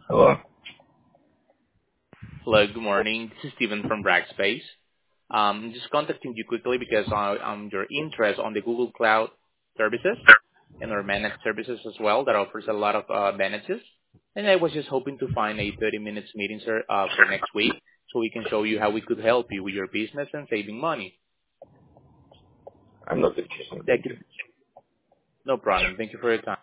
Hello. Hello, good morning. This is Steven from Rackspace. Just contacting you quickly because I'm your interest on the Google Cloud services and our managed services as well that offers a lot of advantages. And I was just hoping to find a 30 minutes meeting, sir, for next week so we can show you how we could help you with your business and saving money. I'm not interested. That Thank you. could, no problem. Thank you for your time.